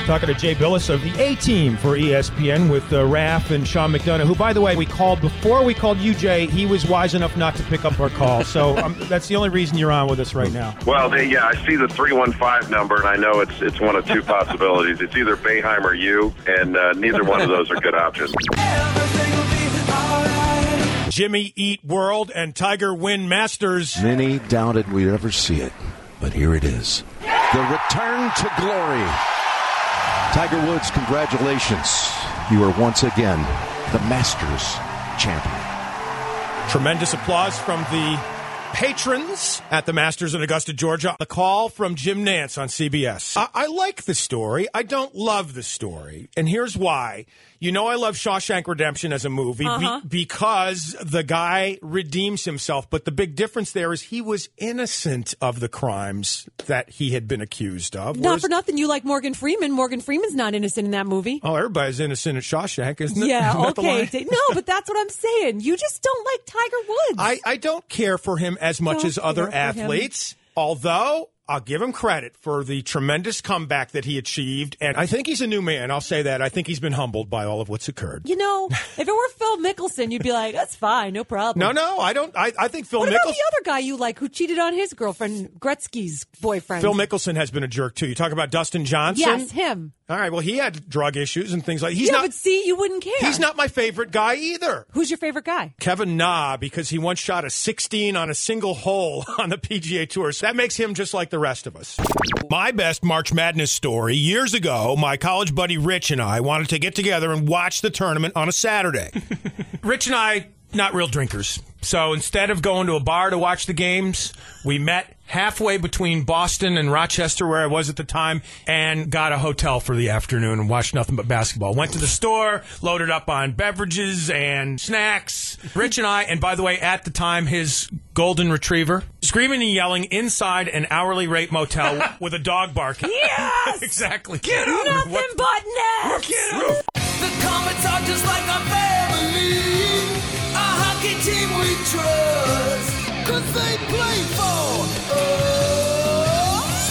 Talking to Jay Billis of the A-Team for ESPN with Raph and Sean McDonough, who, by the way, we called before we called you, Jay. He was wise enough not to pick up our call. So that's the only reason you're on with us right now. Well, I see the 315 number, and I know it's one of two possibilities. It's either Boeheim or you, and neither one of those are good options. Jimmy Eat World and Tiger Win Masters. Many doubted we'd ever see it, but here it is. The return to glory. Tiger Woods, congratulations. You are once again the Masters champion. Tremendous applause from the patrons at the Masters in Augusta, Georgia. The call from Jim Nantz on CBS. I like the story. I don't love the story. And here's why. You know I love Shawshank Redemption as a movie because the guy redeems himself. But the big difference there is he was innocent of the crimes that he had been accused of. Not for nothing, you like Morgan Freeman. Morgan Freeman's not innocent in that movie. Oh, everybody's innocent at Shawshank, isn't it? Yeah, Isn't okay. No, but that's what I'm saying. You just don't like Tiger Woods. I don't care for him as much as other athletes, although I'll give him credit for the tremendous comeback that he achieved. And I think he's a new man. I'll say that. I think he's been humbled by all of what's occurred. You know, if it were Phil Mickelson, you'd be like, that's fine, no problem. No, I don't. I think Phil Mickelson. What about the other guy you like who cheated on his girlfriend, Gretzky's boyfriend? Phil Mickelson has been a jerk, too. You talk about Dustin Johnson? Yes, him. All right, well, he had drug issues and things like that. But see, you wouldn't care. He's not my favorite guy either. Who's your favorite guy? Kevin Na, because he once shot a 16 on a single hole on the PGA Tour. So that makes him just like the rest of us. My best March Madness story, years ago, my college buddy Rich and I wanted to get together and watch the tournament on a Saturday. Rich and I, not real drinkers. So instead of going to a bar to watch the games, we met halfway between Boston and Rochester, where I was at the time, and got a hotel for the afternoon and watched nothing but basketball. Went to the store, loaded up on beverages and snacks. Rich and I, and by the way, at the time, his golden retriever, screaming and yelling inside an hourly rate motel with a dog barking. Yes! Exactly. Get him! Nothing but nets! Get him! The Comets are just like our family. A hockey team we trust, 'cause they play for us.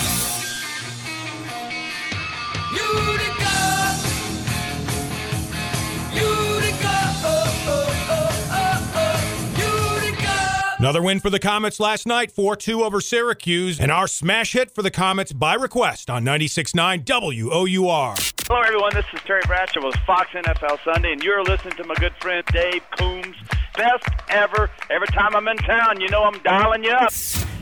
Utica, Utica. Another win for the Comets last night, 4-2 over Syracuse, and our smash hit for the Comets by request on 96.9 WOUR. Hello, everyone. This is Terry Bradshaw with Fox NFL Sunday, and you're listening to my good friend Dave Coombs. Best ever. Every time I'm in town, you know I'm dialing you up.